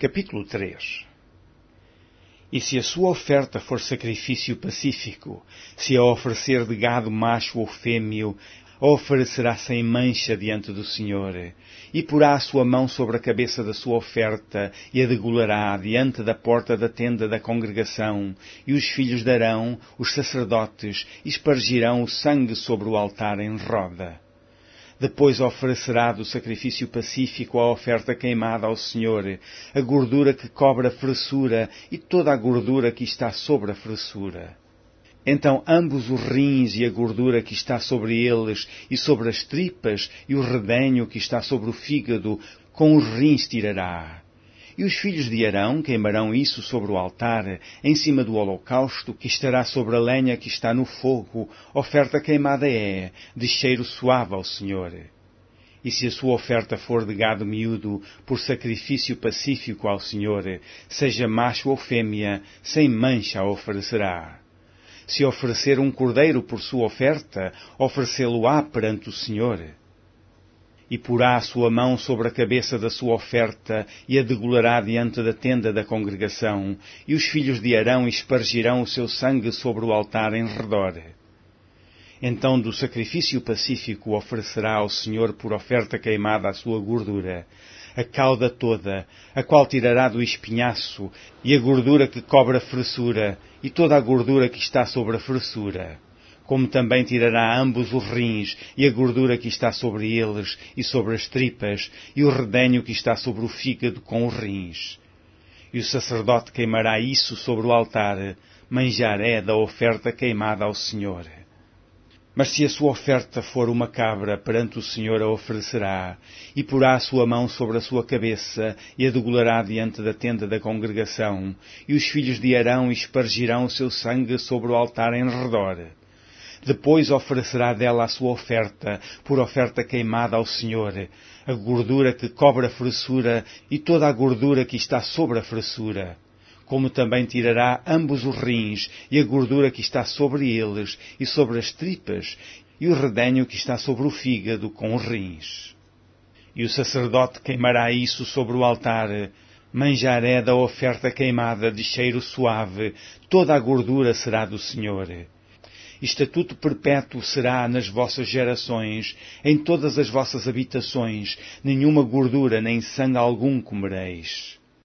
Capítulo 3. E se a sua oferta for sacrifício pacífico, se a oferecer de gado macho ou fêmeo, a oferecerá sem mancha diante do Senhor, e porá a sua mão sobre a cabeça da sua oferta, e a degolará diante da porta da tenda da congregação, e os filhos de Arão, os sacerdotes, espargirão o sangue sobre o altar em roda. Depois oferecerá do sacrifício pacífico a oferta queimada ao Senhor, a gordura que cobre a fressura e toda a gordura que está sobre a fressura. Então ambos os rins e a gordura que está sobre eles e sobre as tripas e o redenho que está sobre o fígado, com os rins tirará. E os filhos de Arão queimarão isso sobre o altar, em cima do holocausto que estará sobre a lenha que está no fogo, oferta queimada é, de cheiro suave ao Senhor. E se a sua oferta for de gado miúdo, por sacrifício pacífico ao Senhor, seja macho ou fêmea, sem mancha a oferecerá. Se oferecer um cordeiro por sua oferta, oferecê-lo-á perante o Senhor. E porá a sua mão sobre a cabeça da sua oferta, e a degolará diante da tenda da congregação, e os filhos de Arão espargirão o seu sangue sobre o altar em redor. Então do sacrifício pacífico oferecerá ao Senhor por oferta queimada a sua gordura, a cauda toda, a qual tirará do espinhaço, e a gordura que cobre a fressura, e toda a gordura que está sobre a fressura. Como também tirará ambos os rins, e a gordura que está sobre eles, e sobre as tripas, e o redenho que está sobre o fígado com os rins. E o sacerdote queimará isso sobre o altar, manjar é da oferta queimada ao Senhor. Mas se a sua oferta for uma cabra, perante o Senhor a oferecerá, e porá a sua mão sobre a sua cabeça, e a degolará diante da tenda da congregação, e os filhos de Arão espargirão o seu sangue sobre o altar em redor. Depois oferecerá dela a sua oferta, por oferta queimada ao Senhor, a gordura que cobre a fressura e toda a gordura que está sobre a fressura. Como também tirará ambos os rins e a gordura que está sobre eles e sobre as tripas e o redenho que está sobre o fígado com os rins. E o sacerdote queimará isso sobre o altar, manjar é da oferta queimada de cheiro suave, toda a gordura será do Senhor. Estatuto perpétuo será nas vossas gerações, em todas as vossas habitações, nenhuma gordura nem sangue algum comereis.